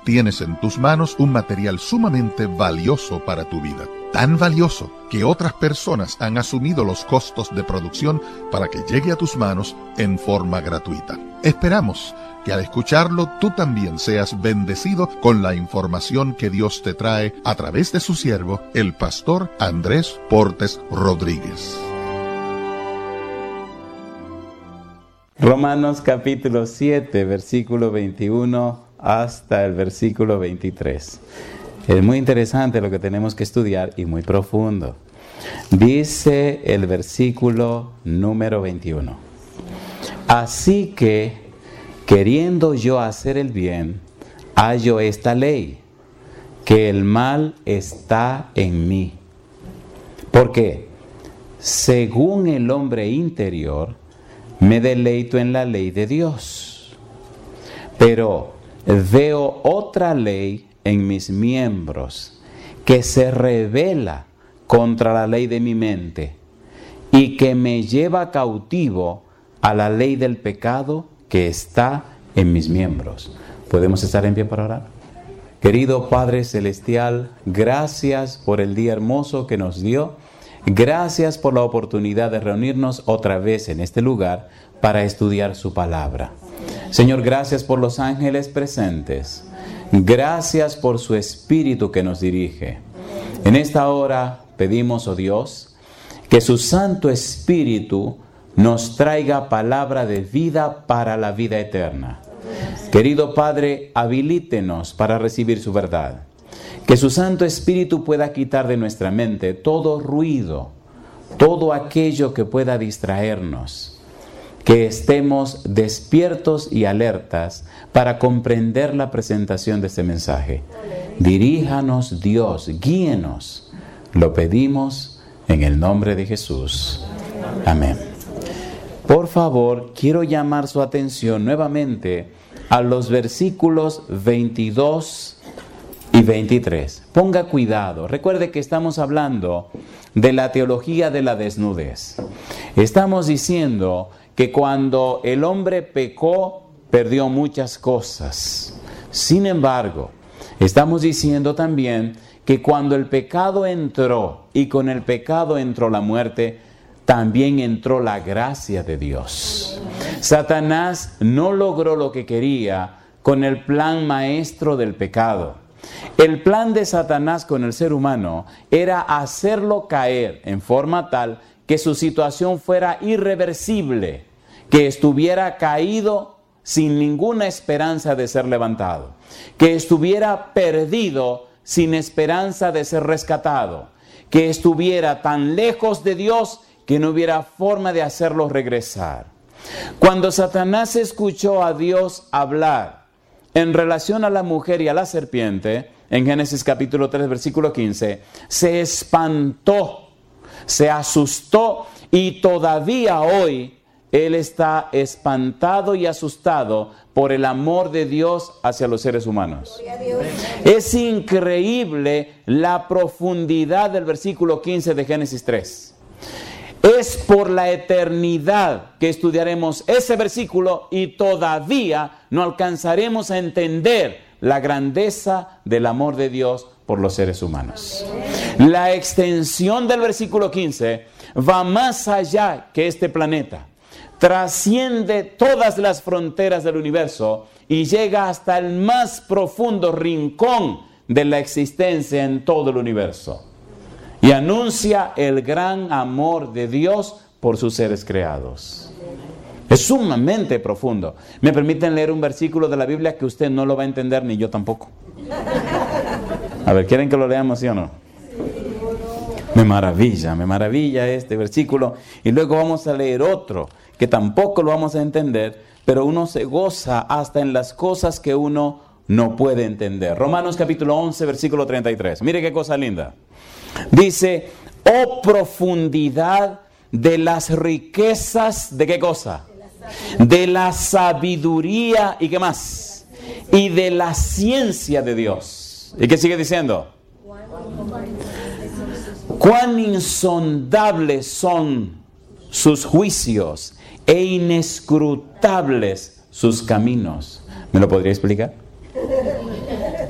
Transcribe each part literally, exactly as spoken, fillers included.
tienes en tus manos un material sumamente valioso para tu vida. Tan valioso que otras personas han asumido los costos de producción para que llegue a tus manos en forma gratuita. Esperamos que al escucharlo tú también seas bendecido con la información que Dios te trae a través de su siervo, el pastor Andrés Portes Rodríguez. Romanos capítulo siete, versículo veintiuno hasta el versículo veintitrés. Es muy interesante lo que tenemos que estudiar y muy profundo. Dice el versículo número veintiuno. Así que, queriendo yo hacer el bien, hallo esta ley, que el mal está en mí. Porque, según el hombre interior, me deleito en la ley de Dios. Pero veo otra ley en mis miembros, que se rebela contra la ley de mi mente, y que me lleva cautivo a la ley del pecado que está en mis miembros. ¿Podemos estar en pie para orar? Querido Padre Celestial, gracias por el día hermoso que nos dio. Gracias por la oportunidad de reunirnos otra vez en este lugar para estudiar su palabra. Señor, gracias por los ángeles presentes. Gracias por su Espíritu que nos dirige. En esta hora pedimos, oh Dios, que su Santo Espíritu nos traiga palabra de vida para la vida eterna. Querido Padre, habilítenos para recibir su verdad. Que su Santo Espíritu pueda quitar de nuestra mente todo ruido, todo aquello que pueda distraernos. Que estemos despiertos y alertas para comprender la presentación de este mensaje. Diríjanos, Dios, guíenos. Lo pedimos en el nombre de Jesús. Amén. Por favor, quiero llamar su atención nuevamente a los versículos veintidós y veintitrés. Ponga cuidado. Recuerde que estamos hablando de la teología de la desnudez. Estamos diciendo que cuando el hombre pecó, perdió muchas cosas. Sin embargo, estamos diciendo también que cuando el pecado entró y con el pecado entró la muerte, también entró la gracia de Dios. Satanás no logró lo que quería con el plan maestro del pecado. El plan de Satanás con el ser humano era hacerlo caer en forma tal que su situación fuera irreversible, que estuviera caído sin ninguna esperanza de ser levantado, que estuviera perdido sin esperanza de ser rescatado, que estuviera tan lejos de Dios que no hubiera forma de hacerlo regresar. Cuando Satanás escuchó a Dios hablar en relación a la mujer y a la serpiente, en Génesis capítulo tres, versículo quince, se espantó, se asustó y todavía hoy él está espantado y asustado por el amor de Dios hacia los seres humanos. Es increíble la profundidad del versículo quince de Génesis tres. Es por la eternidad que estudiaremos ese versículo y todavía no alcanzaremos a entender la grandeza del amor de Dios por los seres humanos. La extensión del versículo quince va más allá que este planeta. Trasciende todas las fronteras del universo y llega hasta el más profundo rincón de la existencia en todo el universo. Y anuncia el gran amor de Dios por sus seres creados. Es sumamente profundo. ¿Me permiten leer un versículo de la Biblia que usted no lo va a entender ni yo tampoco? A ver, ¿quieren que lo leamos, sí o no? Me maravilla, me maravilla este versículo. Y luego vamos a leer otro que tampoco lo vamos a entender, pero uno se goza hasta en las cosas que uno no puede entender. Romanos capítulo once, versículo treinta y tres. Mire qué cosa linda. Dice, oh profundidad de las riquezas, ¿de qué cosa? De la sabiduría, ¿y qué más? Y de la ciencia de Dios. ¿Y qué sigue diciendo? Cuán insondables son sus juicios e inescrutables sus caminos. ¿Me lo podría explicar?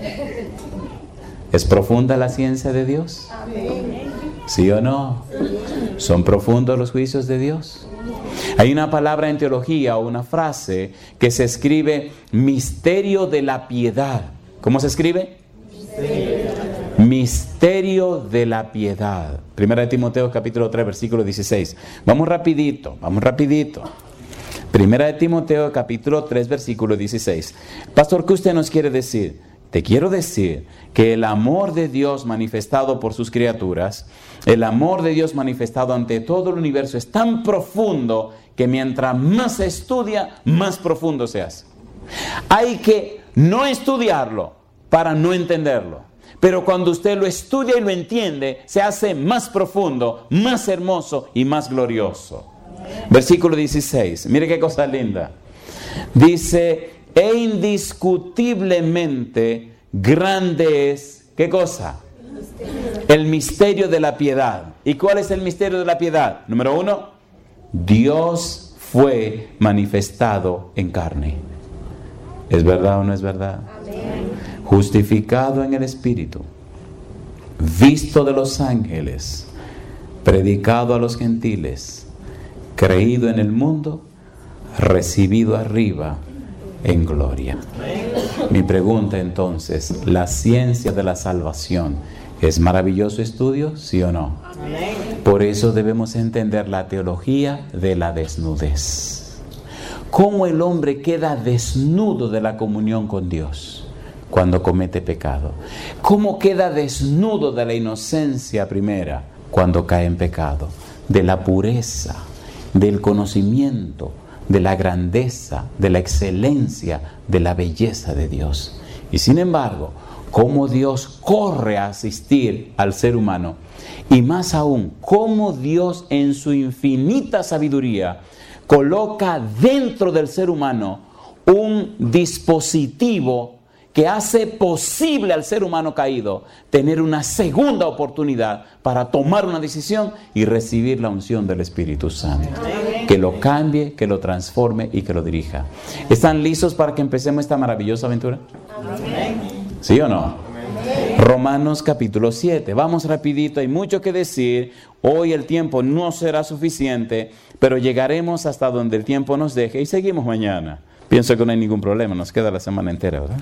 ¿Es profunda la ciencia de Dios? ¿Sí o no? ¿Son profundos los juicios de Dios? Hay una palabra en teología o una frase que se escribe misterio de la piedad. ¿Cómo se escribe? Misterio, misterio de la piedad. Primera de Timoteo capítulo tres versículo dieciséis. Vamos rapidito, vamos rapidito. Primera de Timoteo capítulo tres versículo dieciséis. Pastor, ¿qué usted nos quiere decir? Te quiero decir que el amor de Dios manifestado por sus criaturas, el amor de Dios manifestado ante todo el universo es tan profundo que mientras más se estudia, más profundo se hace. Hay que no estudiarlo para no entenderlo. Pero cuando usted lo estudia y lo entiende, se hace más profundo, más hermoso y más glorioso. Versículo dieciséis, mire qué cosa linda. Dice, e indiscutiblemente grande es, ¿qué cosa? El misterio de la piedad. ¿Y cuál es el misterio de la piedad? Número uno, Dios fue manifestado en carne. ¿Es verdad o no es verdad? Amén. Justificado en el Espíritu, visto de los ángeles, predicado a los gentiles, creído en el mundo, recibido arriba en gloria. Mi pregunta entonces, ¿la ciencia de la salvación es maravilloso estudio, sí o no? Por eso debemos entender la teología de la desnudez. ¿Cómo el hombre queda desnudo de la comunión con Dios cuando comete pecado? ¿Cómo queda desnudo de la inocencia primera cuando cae en pecado? De la pureza, del conocimiento, de la grandeza, de la excelencia, de la belleza de Dios. Y sin embargo, cómo Dios corre a asistir al ser humano, y más aún, cómo Dios en su infinita sabiduría coloca dentro del ser humano un dispositivo que hace posible al ser humano caído tener una segunda oportunidad para tomar una decisión y recibir la unción del Espíritu Santo. Amén. Que lo cambie, que lo transforme y que lo dirija. ¿Están listos para que empecemos esta maravillosa aventura? Amén. ¿Sí o no? Amén. Romanos capítulo siete. Vamos rapidito, hay mucho que decir. Hoy el tiempo no será suficiente, pero llegaremos hasta donde el tiempo nos deje y seguimos mañana. Pienso que no hay ningún problema, nos queda la semana entera, ¿verdad?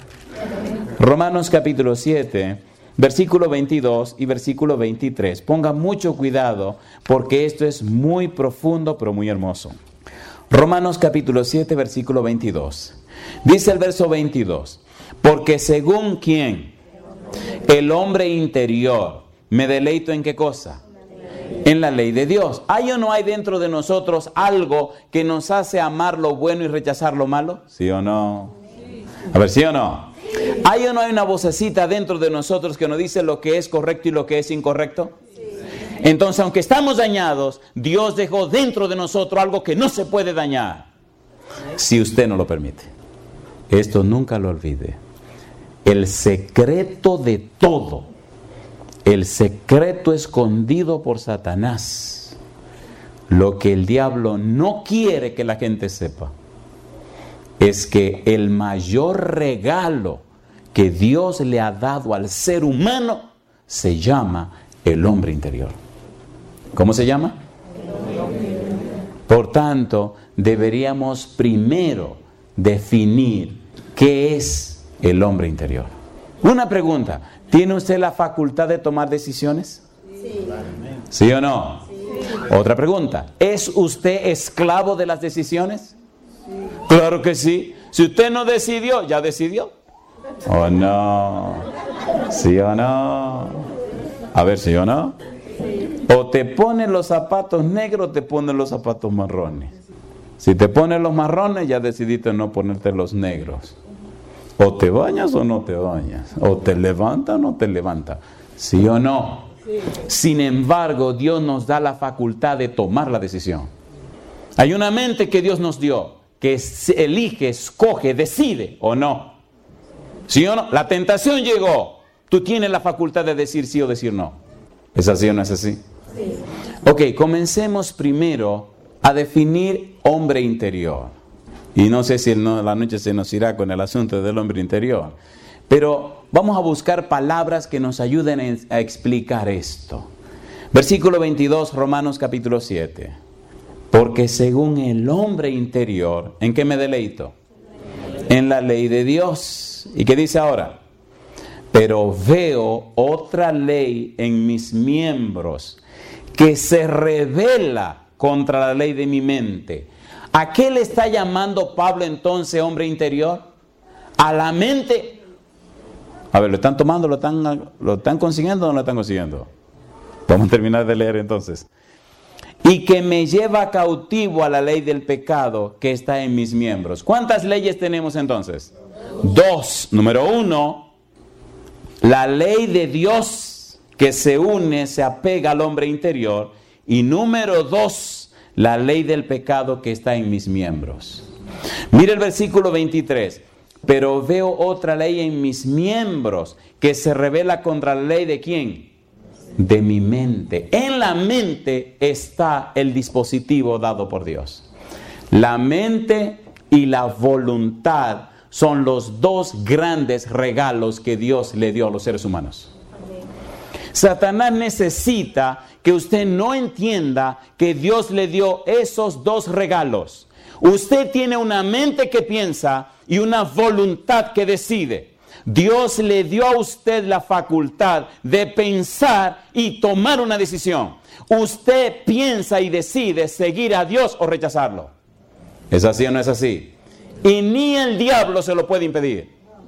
Romanos capítulo siete, versículo veintidós y versículo veintitrés. Ponga mucho cuidado porque esto es muy profundo pero muy hermoso. Romanos capítulo siete, versículo veintidós. Dice el verso veintidós, porque según quién, el hombre interior, me deleito en qué cosa. En la ley de Dios. ¿Hay o no hay dentro de nosotros algo que nos hace amar lo bueno y rechazar lo malo? ¿Sí o no? A ver, ¿sí o no? ¿Hay o no hay una vocecita dentro de nosotros que nos dice lo que es correcto y lo que es incorrecto? Entonces, aunque estamos dañados, Dios dejó dentro de nosotros algo que no se puede dañar, si usted no lo permite. Esto nunca lo olvide. El secreto de todo, el secreto escondido por Satanás, lo que el diablo no quiere que la gente sepa, es que el mayor regalo que Dios le ha dado al ser humano se llama el hombre interior. ¿Cómo se llama? Por tanto, deberíamos primero definir qué es el hombre interior. Una pregunta, ¿tiene usted la facultad de tomar decisiones? Sí. ¿Sí o no? Sí. Otra pregunta, ¿es usted esclavo de las decisiones? Sí. Claro que sí. Si usted no decidió, ya decidió. ¿O no? ¿Sí o no? A ver, ¿sí o no? Sí. O te ponen los zapatos negros o te ponen los zapatos marrones. Si te ponen los marrones, ya decidiste no ponerte los negros. O te bañas o no te bañas. O te levanta o no te levanta. ¿Sí o no? Sí. Sin embargo, Dios nos da la facultad de tomar la decisión. Hay una mente que Dios nos dio, que elige, escoge, decide o no. ¿Sí o no? La tentación llegó. Tú tienes la facultad de decir sí o decir no. ¿Es así o no es así? Sí. Ok, comencemos primero a definir hombre interior. Y no sé si en la noche se nos irá con el asunto del hombre interior. Pero vamos a buscar palabras que nos ayuden a explicar esto. Versículo veintidós, Romanos capítulo siete. Porque según el hombre interior, ¿en qué me deleito? En la ley de Dios. ¿Y qué dice ahora? Pero veo otra ley en mis miembros que se rebela contra la ley de mi mente. ¿A qué le está llamando Pablo entonces hombre interior? A la mente. A ver, ¿lo están tomando? ¿Lo están, lo están consiguiendo o no lo están consiguiendo? Vamos a terminar de leer entonces. Y que me lleva cautivo a la ley del pecado que está en mis miembros. ¿Cuántas leyes tenemos entonces? Dos. Número uno, la ley de Dios que se une, se apega al hombre interior. Y número dos, la ley del pecado que está en mis miembros. Mire el versículo veintitrés. Pero veo otra ley en mis miembros que se rebela contra la ley de ¿quién? De mi mente. En la mente está el dispositivo dado por Dios. La mente y la voluntad son los dos grandes regalos que Dios le dio a los seres humanos. Satanás necesita que usted no entienda que Dios le dio esos dos regalos. Usted tiene una mente que piensa y una voluntad que decide. Dios le dio a usted la facultad de pensar y tomar una decisión. Usted piensa y decide seguir a Dios o rechazarlo. ¿Es así o no es así? Y ni el diablo se lo puede impedir.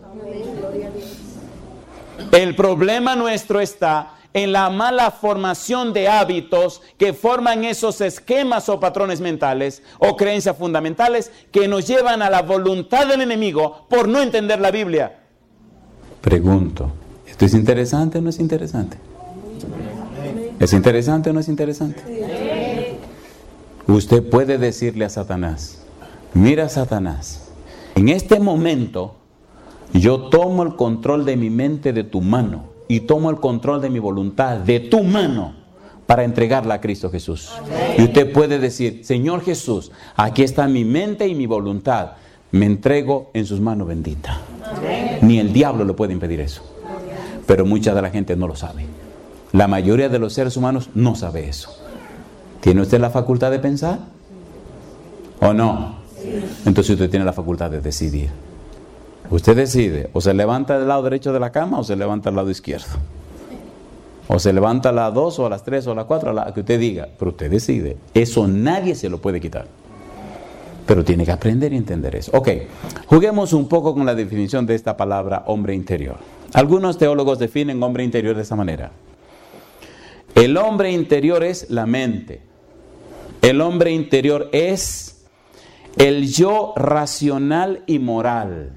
El problema nuestro está en la mala formación de hábitos que forman esos esquemas o patrones mentales o creencias fundamentales que nos llevan a la voluntad del enemigo por no entender la Biblia. Pregunto, ¿esto es interesante o no es interesante? ¿Es interesante o no es interesante? Usted puede decirle a Satanás, mira Satanás, en este momento yo tomo el control de mi mente de tu mano y tomo el control de mi voluntad de tu mano para entregarla a Cristo Jesús. Y usted puede decir, Señor Jesús, aquí está mi mente y mi voluntad, me entrego en sus manos benditas. Ni el diablo le puede impedir eso. Pero mucha de la gente no lo sabe. La mayoría de los seres humanos no sabe eso. ¿Tiene usted la facultad de pensar? ¿O no? Entonces usted tiene la facultad de decidir. Usted decide, o se levanta del lado derecho de la cama o se levanta al lado izquierdo. O se levanta a las dos o a las tres o a las cuatro, a la que usted diga. Pero usted decide. Eso nadie se lo puede quitar. Pero tiene que aprender y entender eso. Ok, juguemos un poco con la definición de esta palabra hombre interior. Algunos teólogos definen hombre interior de esta manera. El hombre interior es la mente. El hombre interior es el yo racional y moral.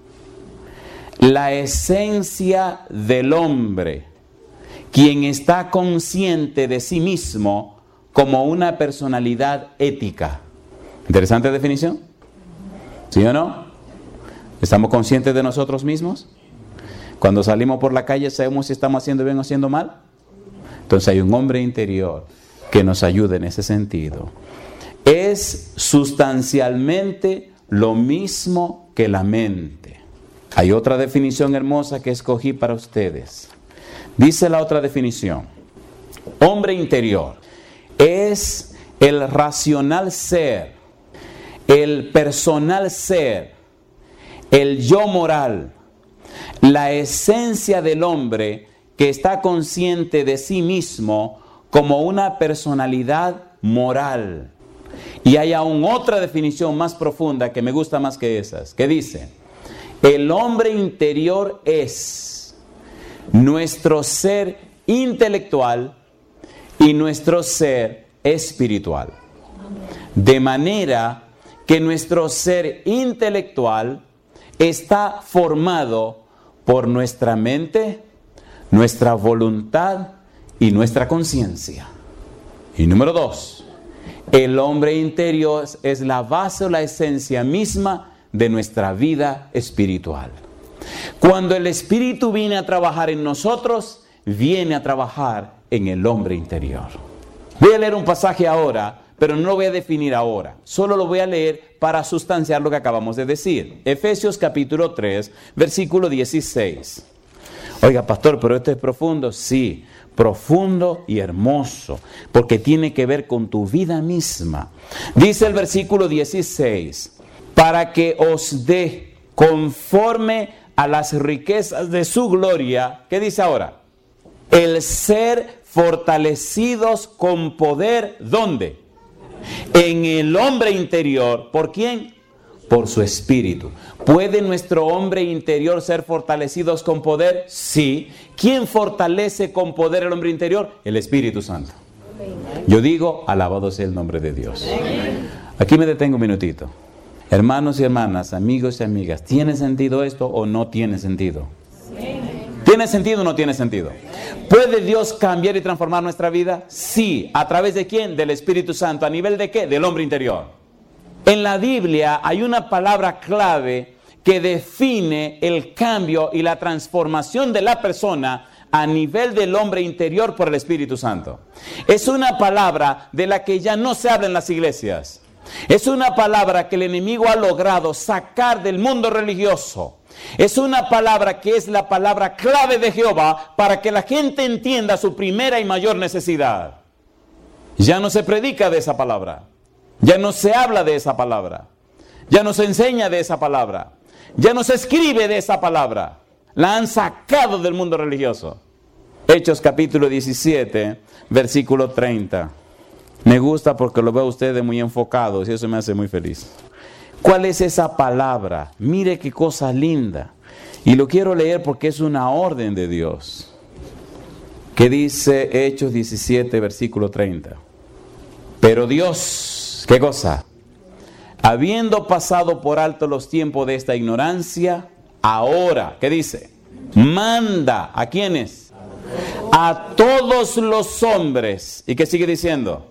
La esencia del hombre, quien está consciente de sí mismo como una personalidad ética. Interesante definición. ¿Sí o no? ¿Estamos conscientes de nosotros mismos? Cuando salimos por la calle, ¿sabemos si estamos haciendo bien o haciendo mal? Entonces hay un hombre interior que nos ayuda en ese sentido. Es sustancialmente lo mismo que la mente. Hay otra definición hermosa que escogí para ustedes. Dice la otra definición. Hombre interior es el racional ser, el personal ser, el yo moral, la esencia del hombre que está consciente de sí mismo como una personalidad moral. Y hay aún otra definición más profunda que me gusta más que esas, que dice, el hombre interior es nuestro ser intelectual y nuestro ser espiritual. De manera que nuestro ser intelectual está formado por nuestra mente, nuestra voluntad y nuestra conciencia. Y número dos, el hombre interior es la base o la esencia misma de nuestra vida espiritual. Cuando el Espíritu viene a trabajar en nosotros, viene a trabajar en el hombre interior. Voy a leer un pasaje ahora, pero no lo voy a definir ahora. Solo lo voy a leer para sustanciar lo que acabamos de decir. Efesios capítulo tres, versículo dieciséis. Oiga, pastor, pero esto es profundo. Sí, profundo y hermoso, porque tiene que ver con tu vida misma. Dice el versículo dieciséis, para que os dé conforme a las riquezas de su gloria. ¿Qué dice ahora? El ser fortalecidos con poder, ¿dónde? En el hombre interior. ¿Por quién? Por su espíritu. ¿Puede nuestro hombre interior ser fortalecidos con poder? Sí. ¿Quién fortalece con poder el hombre interior? El Espíritu Santo. Yo digo, alabado sea el nombre de Dios. Aquí me detengo un minutito. Hermanos y hermanas, amigos y amigas, ¿tiene sentido esto o no tiene sentido? ¿Tiene sentido o no tiene sentido? ¿Puede Dios cambiar y transformar nuestra vida? Sí. ¿A través de quién? Del Espíritu Santo. ¿A nivel de qué? Del hombre interior. En la Biblia hay una palabra clave que define el cambio y la transformación de la persona a nivel del hombre interior por el Espíritu Santo. Es una palabra de la que ya no se habla en las iglesias. Es una palabra que el enemigo ha logrado sacar del mundo religioso. Es una palabra que es la palabra clave de Jehová para que la gente entienda su primera y mayor necesidad. Ya no se predica de esa palabra. Ya no se habla de esa palabra. Ya no se enseña de esa palabra. Ya no se escribe de esa palabra. La han sacado del mundo religioso. Hechos capítulo diecisiete, versículo treinta. Me gusta porque lo veo a ustedes muy enfocados y eso me hace muy feliz. ¿Cuál es esa palabra? Mire qué cosa linda. Y lo quiero leer porque es una orden de Dios. ¿Qué dice Hechos diecisiete, versículo treinta? Pero Dios, ¿qué cosa? Habiendo pasado por alto los tiempos de esta ignorancia, ahora, ¿qué dice? Manda, ¿a quiénes? A todos los hombres. ¿Y qué sigue diciendo?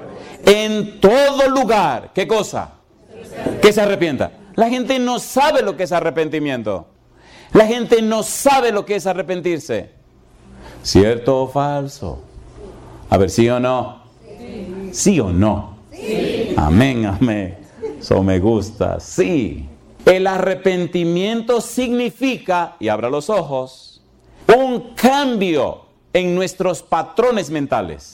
En todo lugar, ¿qué cosa? Que se arrepienta. La gente no sabe lo que es arrepentimiento. La gente no sabe lo que es arrepentirse. ¿Cierto o falso? A ver, ¿sí o no? Sí, ¿sí o no? Sí. Amén, amén. Eso me gusta. Sí. El arrepentimiento significa, y abra los ojos, un cambio en nuestros patrones mentales.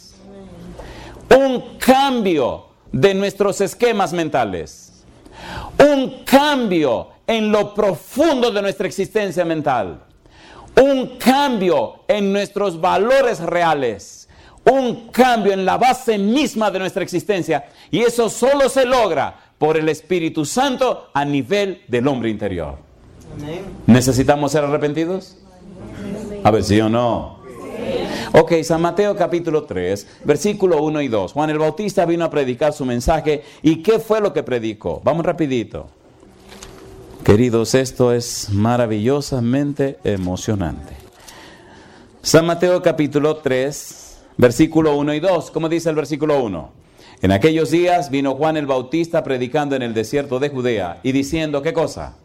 Un cambio de nuestros esquemas mentales. Un cambio en lo profundo de nuestra existencia mental. Un cambio en nuestros valores reales. Un cambio en la base misma de nuestra existencia. Y eso solo se logra por el Espíritu Santo a nivel del hombre interior. Amén. ¿Necesitamos ser arrepentidos? A ver, ¿sí o no? Ok, San Mateo capítulo tres, versículo uno y dos. Juan el Bautista vino a predicar su mensaje. ¿Y qué fue lo que predicó? Vamos rapidito. Queridos, esto es maravillosamente emocionante. San Mateo capítulo tres, versículo uno y dos. ¿Cómo dice el versículo uno? En aquellos días vino Juan el Bautista predicando en el desierto de Judea y diciendo, ¿qué cosa?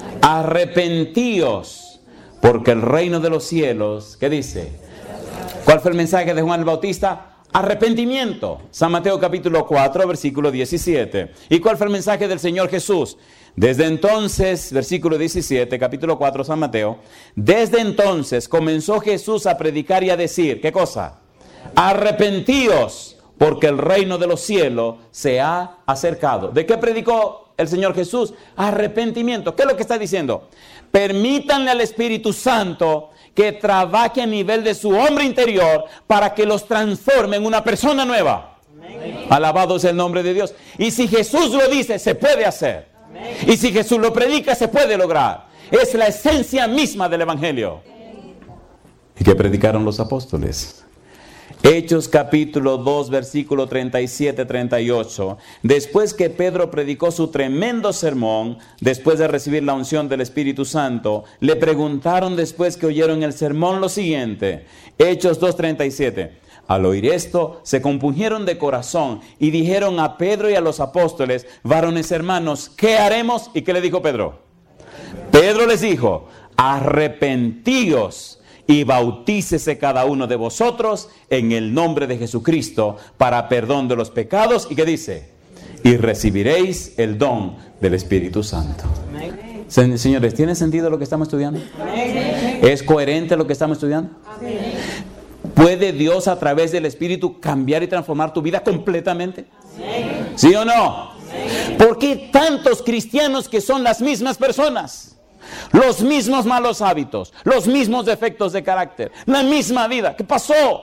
Arrepentíos, porque el reino de los cielos, ¿qué dice? ¿Cuál fue el mensaje de Juan el Bautista? Arrepentimiento. San Mateo capítulo cuatro, versículo diecisiete. ¿Y cuál fue el mensaje del Señor Jesús? Desde entonces, versículo diecisiete, capítulo cuatro, San Mateo. Desde entonces comenzó Jesús a predicar y a decir, ¿qué cosa? Arrepentíos, porque el reino de los cielos se ha acercado. ¿De qué predicó el Señor Jesús? Arrepentimiento. ¿Qué es lo que está diciendo? Permítanle al Espíritu Santo que trabaje a nivel de su hombre interior para que los transforme en una persona nueva. Amén. Alabado sea el nombre de Dios. Y si Jesús lo dice, se puede hacer. Amén. Y si Jesús lo predica, se puede lograr. Es la esencia misma del Evangelio. ¿Y qué predicaron los apóstoles? Hechos capítulo dos, versículo treinta y siete, treinta y ocho. Después que Pedro predicó su tremendo sermón, después de recibir la unción del Espíritu Santo, le preguntaron después que oyeron el sermón lo siguiente. Hechos dos, treinta y siete. Al oír esto, se compungieron de corazón y dijeron a Pedro y a los apóstoles, varones hermanos, ¿qué haremos? ¿Y qué le dijo Pedro? Pedro les dijo, arrepentíos y bautícese cada uno de vosotros en el nombre de Jesucristo para perdón de los pecados. ¿Y qué dice? Y recibiréis el don del Espíritu Santo. Amén. Señores, ¿tiene sentido lo que estamos estudiando? Amén. ¿Es coherente lo que estamos estudiando? Amén. ¿Puede Dios a través del Espíritu cambiar y transformar tu vida completamente? Amén. ¿Sí o no? Amén. ¿Por qué tantos cristianos que son las mismas personas? Los mismos malos hábitos, los mismos defectos de carácter, la misma vida. ¿Qué pasó?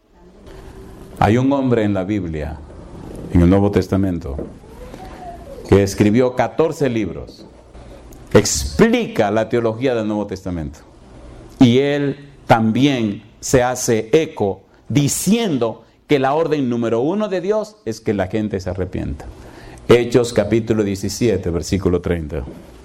Hay un hombre en la Biblia, en el Nuevo Testamento, que escribió catorce libros. Explica la teología del Nuevo Testamento. Y él también se hace eco diciendo que la orden número uno de Dios es que la gente se arrepienta. Hechos capítulo diecisiete, versículo treinta.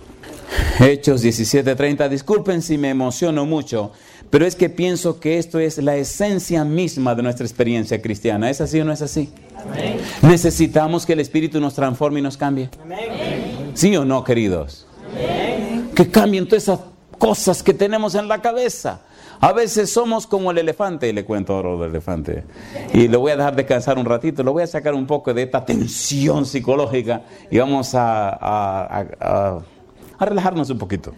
Hechos diecisiete, treinta. Disculpen si me emociono mucho, pero es que pienso que esto es la esencia misma de nuestra experiencia cristiana. ¿Es así o no es así? Amén. Necesitamos que el Espíritu nos transforme y nos cambie. Amén. ¿Sí o no, queridos? Amén. Que cambien todas esas cosas que tenemos en la cabeza. A veces somos como el elefante, y le cuento ahora del elefante, y lo voy a dejar descansar un ratito, lo voy a sacar un poco de esta tensión psicológica y vamos a, a, a, a, a relajarnos un poquito.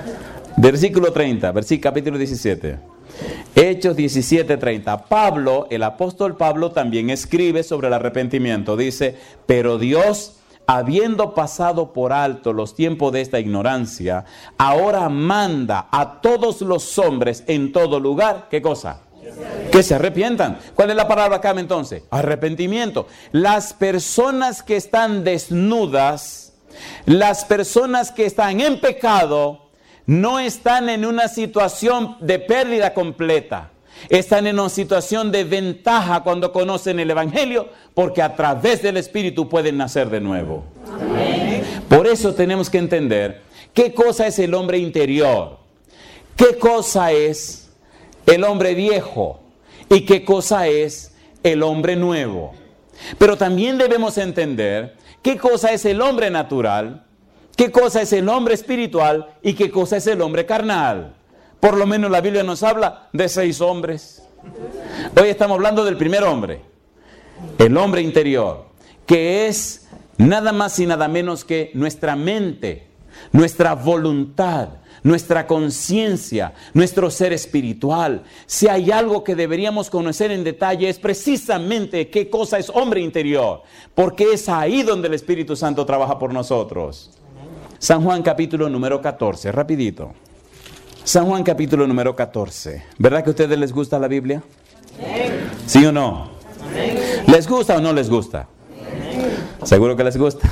Versículo treinta, versículo capítulo diecisiete. Hechos diecisiete, treinta. Pablo, el apóstol Pablo también escribe sobre el arrepentimiento. Dice, pero Dios, habiendo pasado por alto los tiempos de esta ignorancia, ahora manda a todos los hombres en todo lugar, ¿qué cosa? Que se arrepientan. ¿Cuál es la palabra acá entonces? Arrepentimiento. Las personas que están desnudas, las personas que están en pecado, no están en una situación de pérdida completa. Están en una situación de ventaja cuando conocen el Evangelio, porque a través del Espíritu pueden nacer de nuevo. Amén. Por eso tenemos que entender qué cosa es el hombre interior, qué cosa es el hombre viejo y qué cosa es el hombre nuevo. Pero también debemos entender qué cosa es el hombre natural, qué cosa es el hombre espiritual y qué cosa es el hombre carnal. Por lo menos la Biblia nos habla de seis hombres. Hoy estamos hablando del primer hombre, el hombre interior, que es nada más y nada menos que nuestra mente, nuestra voluntad, nuestra conciencia, nuestro ser espiritual. Si hay algo que deberíamos conocer en detalle es precisamente qué cosa es hombre interior, porque es ahí donde el Espíritu Santo trabaja por nosotros. San Juan capítulo número catorce, rapidito. San Juan capítulo número catorce. ¿Verdad que a ustedes les gusta la Biblia? Amén. ¿Sí o no? Amén. ¿Les gusta o no les gusta? Amén. Seguro que les gusta.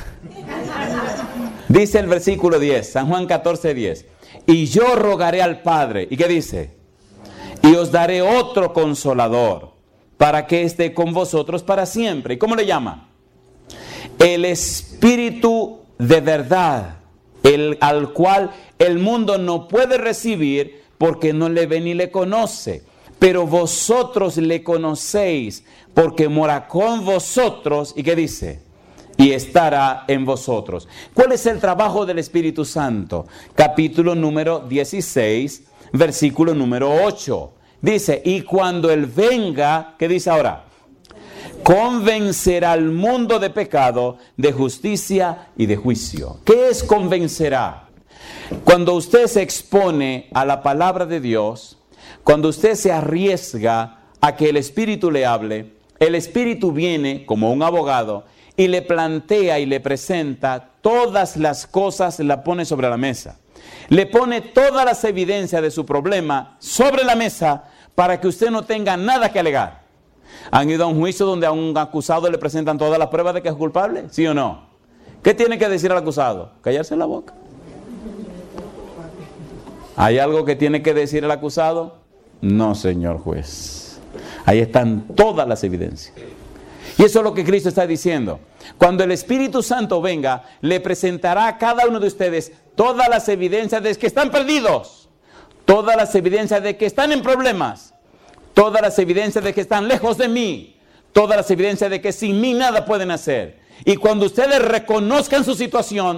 Dice el versículo diez, San Juan catorce, diez. Y yo rogaré al Padre. ¿Y qué dice? Y os daré otro consolador, para que esté con vosotros para siempre. ¿Y cómo le llama? El Espíritu de verdad, el, al cual el mundo no puede recibir porque no le ve ni le conoce. Pero vosotros le conocéis porque mora con vosotros. ¿Y qué dice? Y estará en vosotros. ¿Cuál es el trabajo del Espíritu Santo? Capítulo número dieciséis, versículo número ocho. Dice, y cuando Él venga, ¿qué dice ahora? Convencerá al mundo de pecado, de justicia y de juicio. ¿Qué es convencerá? Cuando usted se expone a la palabra de Dios, cuando usted se arriesga a que el Espíritu le hable, el Espíritu viene como un abogado y le plantea y le presenta todas las cosas, la pone sobre la mesa. Le pone todas las evidencias de su problema sobre la mesa para que usted no tenga nada que alegar. ¿Han ido a un juicio donde a un acusado le presentan todas las pruebas de que es culpable? ¿Sí o no? ¿Qué tiene que decir el acusado? Callarse la boca. ¿Hay algo que tiene que decir el acusado? No, señor juez. Ahí están todas las evidencias. Y eso es lo que Cristo está diciendo. Cuando el Espíritu Santo venga, le presentará a cada uno de ustedes todas las evidencias de que están perdidos, todas las evidencias de que están en problemas, todas las evidencias de que están lejos de mí, todas las evidencias de que sin mí nada pueden hacer. Y cuando ustedes reconozcan su situación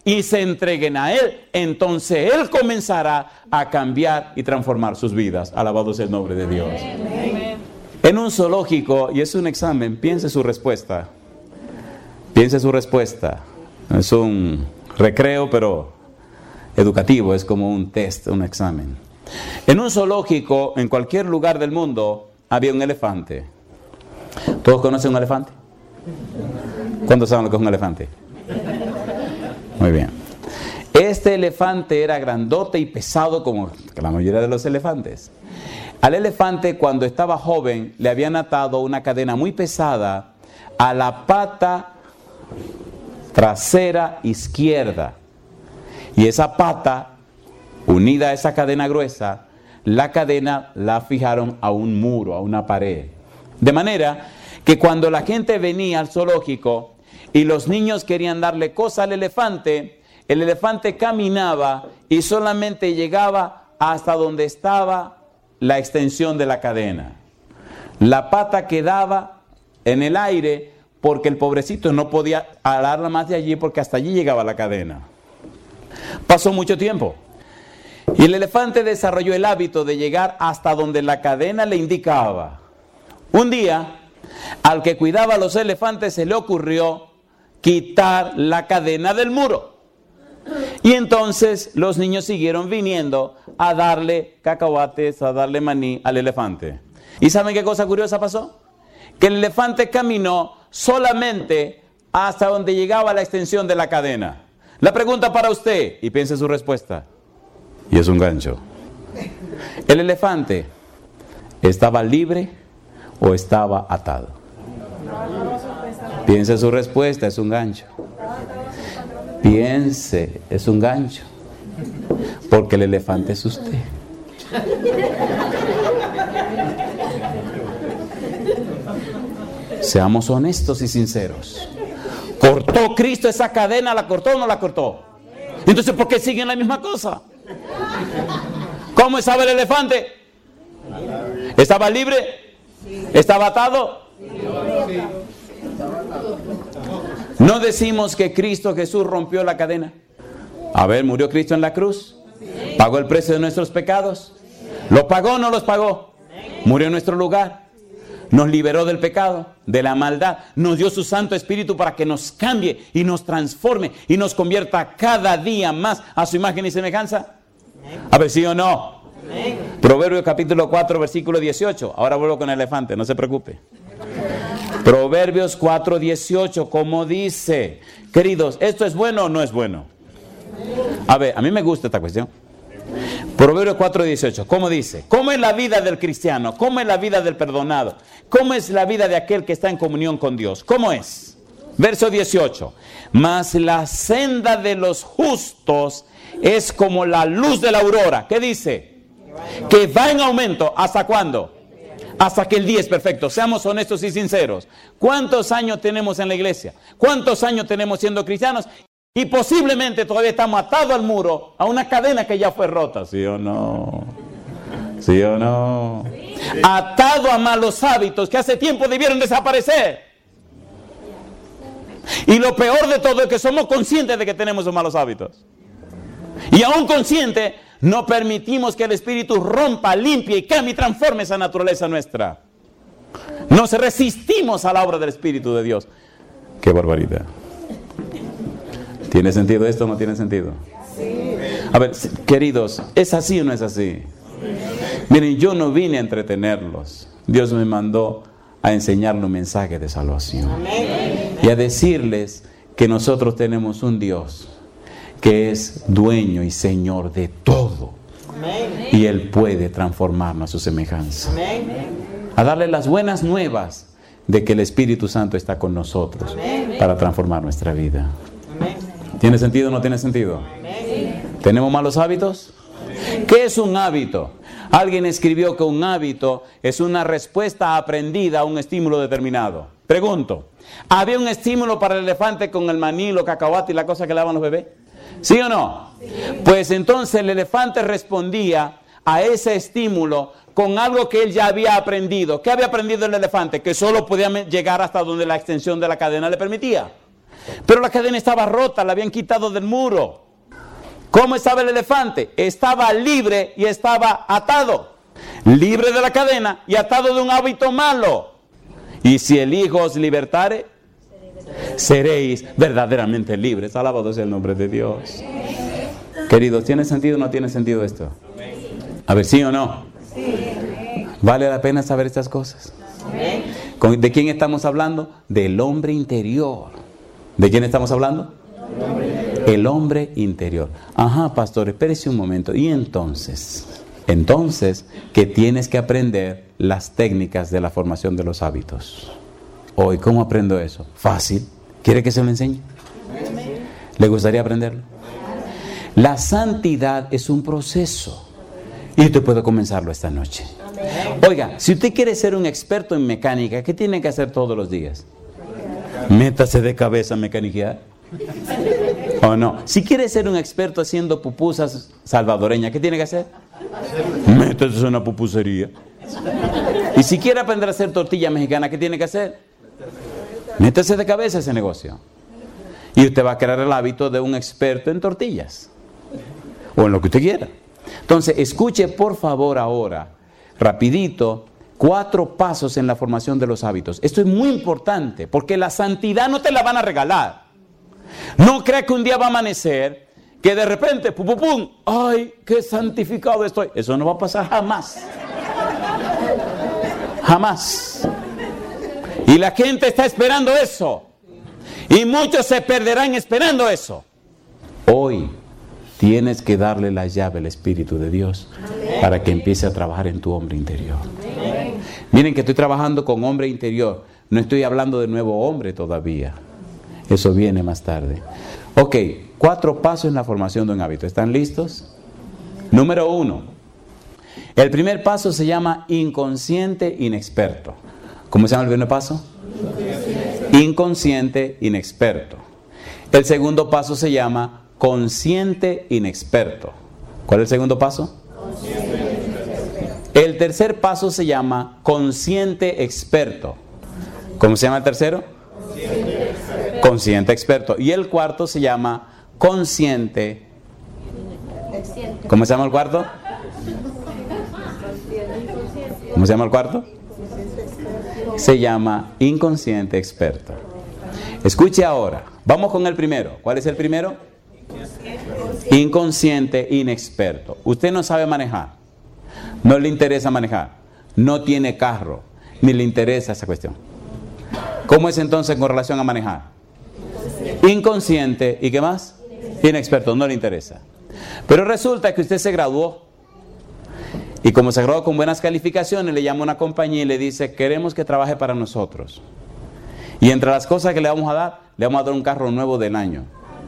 y se entreguen a Él, entonces Él comenzará a cambiar y transformar sus vidas. Alabado sea el nombre de Dios. Amén. En un zoológico, y es un examen, piense su respuesta. Piense su respuesta. Es un recreo, pero educativo, es como un test, un examen. En un zoológico, en cualquier lugar del mundo, había un elefante. ¿Todos conocen un elefante? ¿Cuántos saben lo que es un elefante? Muy bien. Este elefante era grandote y pesado como la mayoría de los elefantes. Al elefante, cuando estaba joven, le habían atado una cadena muy pesada a la pata trasera izquierda. Y esa pata, unida a esa cadena gruesa, la cadena la fijaron a un muro, a una pared. De manera que cuando la gente venía al zoológico y los niños querían darle cosa al elefante, el elefante caminaba y solamente llegaba hasta donde estaba la extensión de la cadena. La pata quedaba en el aire porque el pobrecito no podía alarla más de allí porque hasta allí llegaba la cadena. Pasó mucho tiempo y el elefante desarrolló el hábito de llegar hasta donde la cadena le indicaba. Un día, al que cuidaba a los elefantes se le ocurrió quitar la cadena del muro. Y entonces los niños siguieron viniendo a darle cacahuates, a darle maní al elefante. ¿Y saben qué cosa curiosa pasó? Que el elefante caminó solamente hasta donde llegaba la extensión de la cadena. La pregunta para usted, y piense su respuesta. Y es un gancho. ¿El elefante estaba libre o estaba atado? Piense su respuesta, es un gancho. Piense, es un gancho. Porque el elefante es usted. Seamos honestos y sinceros. ¿Cortó Cristo esa cadena? ¿La cortó o no la cortó? Entonces, ¿por qué siguen la misma cosa? ¿Cómo estaba el elefante? ¿Estaba libre? ¿Estaba atado? ¿No decimos que Cristo Jesús rompió la cadena? A ver, ¿murió Cristo en la cruz? ¿Pagó el precio de nuestros pecados? ¿Lo pagó o no los pagó? Murió en nuestro lugar. Nos liberó del pecado, de la maldad. Nos dio su Santo Espíritu para que nos cambie y nos transforme y nos convierta cada día más a su imagen y semejanza. A ver, ¿sí o no? Proverbios capítulo cuatro, versículo dieciocho. Ahora vuelvo con el elefante, no se preocupe. Proverbios cuatro, dieciocho, como dice. Queridos, ¿esto es bueno o no es bueno? A ver, a mí me gusta esta cuestión. Proverbios cuatro, dieciocho, ¿cómo dice? ¿Cómo es la vida del cristiano? ¿Cómo es la vida del perdonado? ¿Cómo es la vida de aquel que está en comunión con Dios? ¿Cómo es? Verso dieciocho. Mas la senda de los justos es como la luz de la aurora. ¿Qué dice? Que va en aumento. ¿Hasta cuándo? Hasta que el día es perfecto. Seamos honestos y sinceros. ¿Cuántos años tenemos en la iglesia? ¿Cuántos años tenemos siendo cristianos? Y posiblemente todavía estamos atados al muro, a una cadena que ya fue rota. ¿Sí o no? ¿Sí o no? Atado a malos hábitos que hace tiempo debieron desaparecer. Y lo peor de todo es que somos conscientes de que tenemos esos malos hábitos. Y aún conscientes, no permitimos que el Espíritu rompa, limpie y cambie y transforme esa naturaleza nuestra. Nos resistimos a la obra del Espíritu de Dios. ¡Qué barbaridad! ¿Tiene sentido esto o no tiene sentido? Sí. A ver, queridos, ¿es así o no es así? Sí. Miren, yo no vine a entretenerlos. Dios me mandó a enseñarles un mensaje de salvación. Amén. Y a decirles que nosotros tenemos un Dios que es dueño y Señor de todo. Amén. Y Él puede transformarnos a su semejanza. Amén. A darle las buenas nuevas de que el Espíritu Santo está con nosotros. Amén. Para transformar nuestra vida. Amén. ¿Tiene sentido o no tiene sentido? Sí. ¿Tenemos malos hábitos? Sí. ¿Qué es un hábito? Alguien escribió que un hábito es una respuesta aprendida a un estímulo determinado. Pregunto, ¿había un estímulo para el elefante con el maní, los cacahuates y la cosa que le daban los bebés? ¿Sí o no? Sí. Pues entonces el elefante respondía a ese estímulo con algo que él ya había aprendido. ¿Qué había aprendido el elefante? Que solo podía llegar hasta donde la extensión de la cadena le permitía. Pero la cadena estaba rota, la habían quitado del muro. ¿Cómo estaba el elefante? Estaba libre y estaba atado. Libre de la cadena y atado de un hábito malo. Y si el Hijo os libertare, seréis verdaderamente libres. Alabado sea el nombre de Dios. Queridos, ¿tiene sentido o no tiene sentido esto? A ver, ¿sí o no? ¿Vale la pena saber estas cosas? ¿De quién estamos hablando? Del hombre interior. ¿De quién estamos hablando? El hombre interior. Ajá, pastor, espérese un momento. ¿Y entonces? Entonces, que tienes que aprender las técnicas de la formación de los hábitos. Hoy, ¿cómo aprendo eso? Fácil. ¿Quiere que se lo enseñe? ¿Le gustaría aprenderlo? La santidad es un proceso. Y usted puede comenzarlo esta noche. Oiga, si usted quiere ser un experto en mecánica, ¿qué tiene que hacer todos los días? Métase de cabeza en mecanicidad. ¿O no? Si quiere ser un experto haciendo pupusas salvadoreñas, ¿qué tiene que hacer? Métase en una pupusería. Y si quiere aprender a hacer tortilla mexicana, ¿qué tiene que hacer? Métase de cabeza a ese negocio. Y usted va a crear el hábito de un experto en tortillas. O en lo que usted quiera. Entonces, escuche por favor ahora, rapidito, cuatro pasos en la formación de los hábitos. Esto es muy importante, porque la santidad no te la van a regalar. No crea que un día va a amanecer, que de repente, pum, pum, pum, ¡ay, qué santificado estoy! Eso no va a pasar jamás. Jamás. Y la gente está esperando eso. Y muchos se perderán esperando eso. Hoy tienes que darle la llave al Espíritu de Dios para que empiece a trabajar en tu hombre interior. Miren que estoy trabajando con hombre interior. No estoy hablando de nuevo hombre todavía. Eso viene más tarde. Ok, cuatro pasos en la formación de un hábito. ¿Están listos? Número uno. El primer paso se llama inconsciente inexperto. ¿Cómo se llama el primer paso? Inconsciente inexperto. El segundo paso se llama consciente inexperto. ¿Cuál es el segundo paso? El tercer paso se llama consciente experto. ¿Cómo se llama el tercero? Consciente experto. Y el cuarto se llama consciente. ¿Cómo se llama el cuarto? ¿Cómo se llama el cuarto? Se llama inconsciente experto. Escuche ahora. Vamos con el primero. ¿Cuál es el primero? Inconsciente inexperto. Usted no sabe manejar. No le interesa manejar. No tiene carro. Ni le interesa esa cuestión. ¿Cómo es entonces con relación a manejar? Inconsciente. ¿Y qué más? Inexperto. No le interesa. Pero resulta que usted se graduó. Y como se graduó con buenas calificaciones, le llama a una compañía y le dice: queremos que trabaje para nosotros. Y entre las cosas que le vamos a dar, le vamos a dar un carro nuevo del año.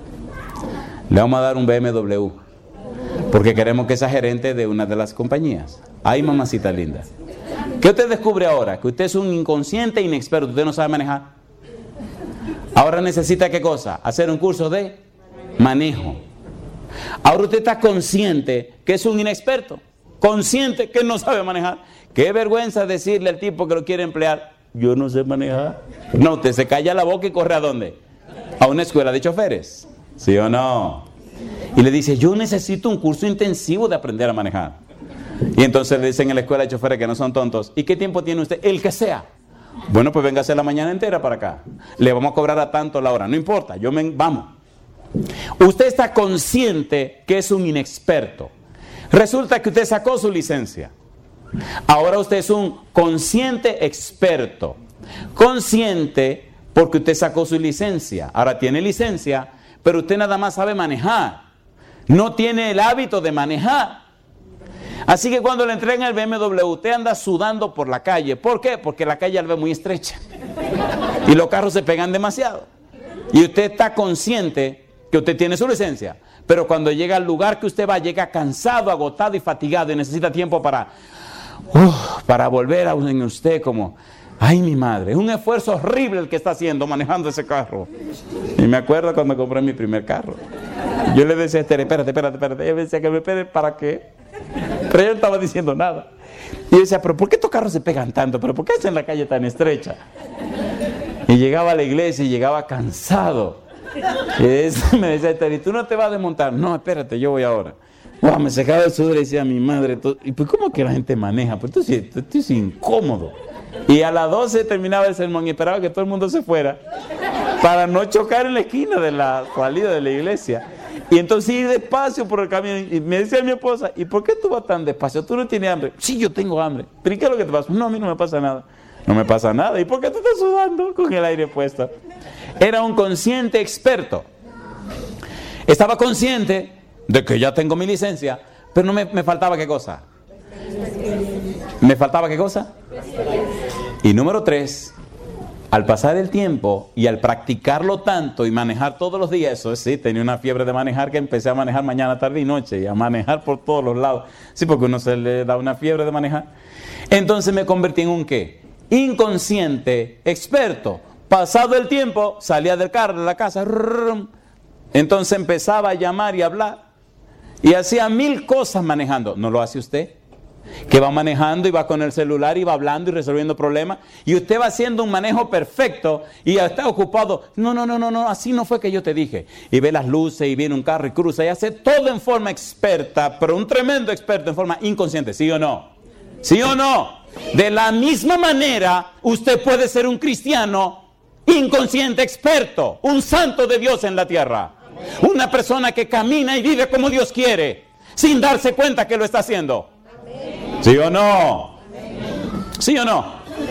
Le vamos a dar un B M W. Porque queremos que sea gerente de una de las compañías. Ay, mamacita linda. ¿Qué usted descubre ahora? Que usted es un inconsciente inexperto. Usted no sabe manejar. Ahora necesita, ¿qué cosa? Hacer un curso de manejo. Ahora usted está consciente que es un inexperto. Consciente que no sabe manejar. Qué vergüenza decirle al tipo que lo quiere emplear: yo no sé manejar. No, usted se calla la boca y corre ¿a dónde? A una escuela de choferes. ¿Sí o no? Y le dice: yo necesito un curso intensivo de aprender a manejar. Y entonces le dicen en la escuela de choferes, que no son tontos: ¿y qué tiempo tiene usted? El que sea. Bueno, pues venga a hacer la mañana entera para acá. Le vamos a cobrar a tanto la hora. No importa, yo me... vamos. Usted está consciente que es un inexperto. Resulta que usted sacó su licencia. Ahora usted es un consciente experto. Consciente porque usted sacó su licencia. Ahora tiene licencia, pero usted nada más sabe manejar. No tiene el hábito de manejar. Así que cuando le entregan el B M W, usted anda sudando por la calle. ¿Por qué? Porque la calle la ve muy estrecha. Y los carros se pegan demasiado. Y usted está consciente que usted tiene su licencia. Pero cuando llega al lugar que usted va, llega cansado, agotado y fatigado y necesita tiempo para, uh, para volver a en usted como, ay mi madre, es un esfuerzo horrible el que está haciendo manejando ese carro. Y me acuerdo cuando compré mi primer carro. Yo le decía a Esther: espérate, espérate, espérate. Ella me decía que me espere, ¿para qué? Pero yo no estaba diciendo nada. Y yo decía: pero ¿por qué estos carros se pegan tanto? ¿Pero por qué es en la calle tan estrecha? Y llegaba a la iglesia y llegaba cansado. Y ese me decía, ¿y tú no te vas a desmontar? No, espérate, yo voy ahora. Wow, me secaba el sudor y decía a mi madre, ¿y pues cómo que la gente maneja? Pues esto, esto, esto es incómodo. Y a las doce terminaba el sermón y esperaba que todo el mundo se fuera para no chocar en la esquina de la salida de la iglesia. Y entonces ir despacio por el camino. Y me decía mi esposa, ¿y por qué tú vas tan despacio? ¿Tú no tienes hambre? Sí, yo tengo hambre. ¿Pero y qué es lo que te pasa? No, a mí no me pasa nada. No me pasa nada. ¿Y por qué tú estás sudando con el aire puesto? Era un consciente experto. Estaba consciente de que ya tengo mi licencia, pero no me, me faltaba ¿qué cosa? ¿Me faltaba qué cosa? Y número tres, al pasar el tiempo y al practicarlo tanto y manejar todos los días, eso sí, tenía una fiebre de manejar que empecé a manejar mañana, tarde y noche, y a manejar por todos los lados. Sí, porque uno se le da una fiebre de manejar. Entonces me convertí en un ¿qué? Inconsciente, experto. Pasado el tiempo, salía del carro, de la casa, entonces empezaba a llamar y hablar, y hacía mil cosas manejando. ¿No lo hace usted? Que va manejando y va con el celular y va hablando y resolviendo problemas, y usted va haciendo un manejo perfecto y está ocupado. No, no, no, no, no, así no fue que yo te dije. Y ve las luces y viene un carro y cruza y hace todo en forma experta, pero un tremendo experto en forma inconsciente. ¿Sí o no? ¿Sí o no? De la misma manera, usted puede ser un cristiano inconsciente experto, un santo de Dios en la tierra. Una persona que camina y vive como Dios quiere, sin darse cuenta que lo está haciendo. ¿Sí o no? ¿Sí o no?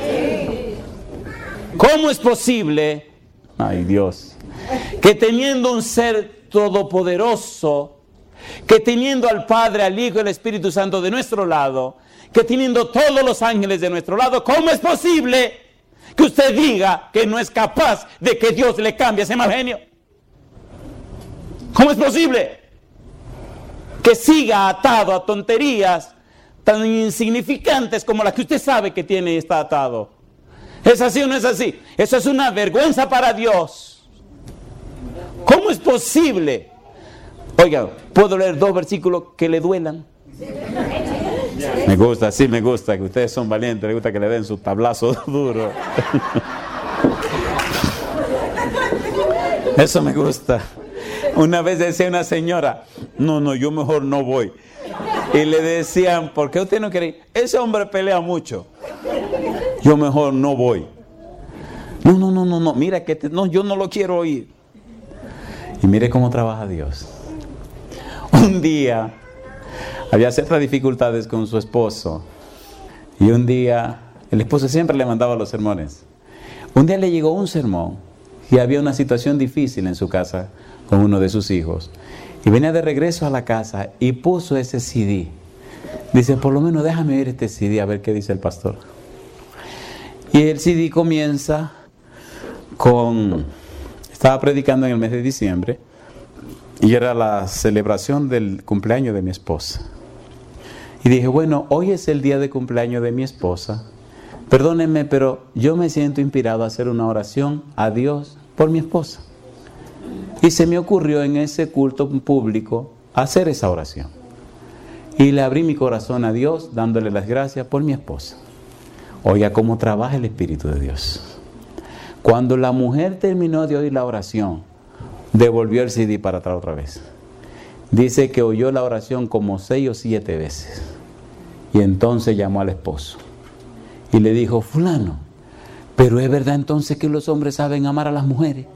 ¿Cómo es posible, ay Dios, que teniendo un ser todopoderoso, que teniendo al Padre, al Hijo y al Espíritu Santo de nuestro lado, que teniendo todos los ángeles de nuestro lado, cómo es posible que usted diga que no es capaz de que Dios le cambie ese mal genio? ¿Cómo es posible que siga atado a tonterías tan insignificantes como las que usted sabe que tiene y está atado? ¿Es así o no es así? Eso es una vergüenza para Dios. ¿Cómo es posible? Oiga, ¿puedo leer dos versículos que le duelan? Me gusta, sí me gusta, que ustedes son valientes, les gusta que le den su tablazo duro. Eso me gusta. Una vez decía una señora, no, no, yo mejor no voy. Y le decían, ¿por qué usted no quiere ir? Ese hombre pelea mucho. Yo mejor no voy. No, no, no, no, no, mira que te, no, yo no lo quiero oír. Y mire cómo trabaja Dios. Un día había ciertas dificultades con su esposo. Y un día, el esposo siempre le mandaba los sermones. Un día le llegó un sermón y había una situación difícil en su casa con uno de sus hijos. Y venía de regreso a la casa y puso ese C D. Dice, por lo menos déjame ver este C D a ver qué dice el pastor. Y el C D comienza con... Estaba predicando en el mes de diciembre y era la celebración del cumpleaños de mi esposa. Y dije, bueno, hoy es el día de cumpleaños de mi esposa. Perdónenme, pero yo me siento inspirado a hacer una oración a Dios por mi esposa. Y se me ocurrió en ese culto público hacer esa oración. Y le abrí mi corazón a Dios dándole las gracias por mi esposa. Oiga cómo trabaja el Espíritu de Dios. Cuando la mujer terminó de oír la oración, devolvió el C D para atrás otra vez. Dice que oyó la oración como seis o siete veces. Y entonces llamó al esposo. Y le dijo, fulano, ¿pero es verdad entonces que los hombres saben amar a las mujeres?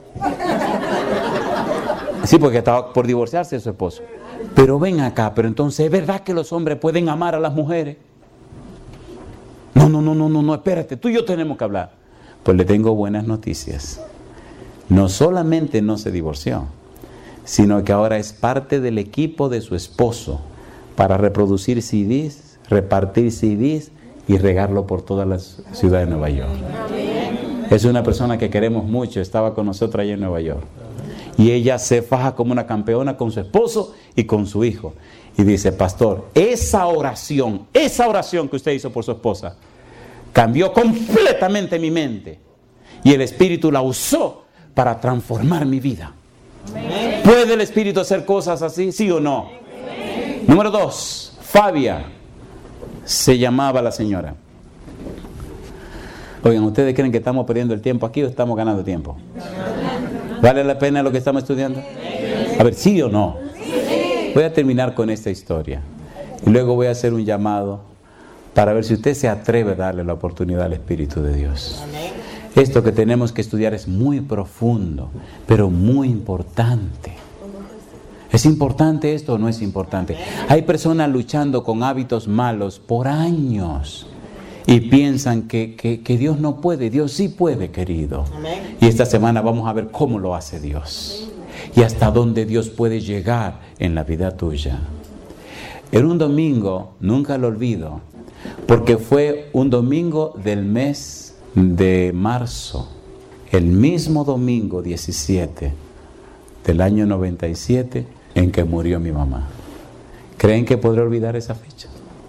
Sí, porque estaba por divorciarse de su esposo. Pero ven acá, pero entonces ¿es verdad que los hombres pueden amar a las mujeres? No, no, no, no, no, no, espérate, tú y yo tenemos que hablar. Pues le tengo buenas noticias. No solamente no se divorció, sino que ahora es parte del equipo de su esposo para reproducir C Ds, repartir C Ds y regarlo por toda la ciudad de Nueva York. Es una persona que queremos mucho, estaba con nosotros allá en Nueva York. Y ella se faja como una campeona con su esposo y con su hijo. Y dice, pastor, esa oración, esa oración que usted hizo por su esposa, cambió completamente mi mente. Y el Espíritu la usó para transformar mi vida. Amén. ¿Puede el Espíritu hacer cosas así? ¿Sí o no? Amén. Número dos, Fabia se llamaba la señora. Oigan, ¿ustedes creen que estamos perdiendo el tiempo aquí o estamos ganando tiempo? ¿Vale la pena lo que estamos estudiando? A ver, ¿sí o no? Voy a terminar con esta historia. Y luego voy a hacer un llamado para ver si usted se atreve a darle la oportunidad al Espíritu de Dios. Esto que tenemos que estudiar es muy profundo, pero muy importante. ¿Es importante esto o no es importante? Hay personas luchando con hábitos malos por años y piensan que, que, que Dios no puede. Dios sí puede, querido. Amén. Y esta semana vamos a ver cómo lo hace Dios y hasta dónde Dios puede llegar en la vida tuya. Era un domingo, nunca lo olvido, porque fue un domingo del mes de marzo, el mismo domingo diecisiete del año noventa y siete en que murió mi mamá. ¿Creen que podré olvidar esa fecha?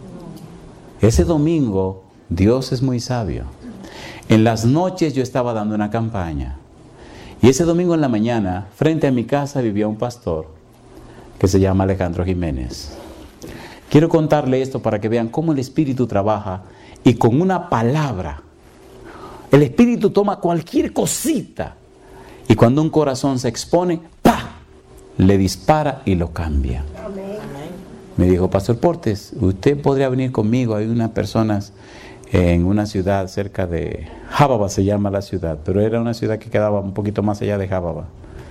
Ese domingo Dios es muy sabio. En las noches yo estaba dando una campaña y ese domingo en la mañana frente a mi casa vivía un pastor que se llama Alejandro Jiménez. Quiero contarle esto para que vean cómo el Espíritu trabaja y con una palabra el Espíritu toma cualquier cosita y cuando un corazón se expone, ¡pah!, le dispara y lo cambia. Amén. Me dijo, Pastor Portes, usted podría venir conmigo. Hay unas personas en una ciudad cerca de Jábaba, se llama la ciudad, pero era una ciudad que quedaba un poquito más allá de Jábaba,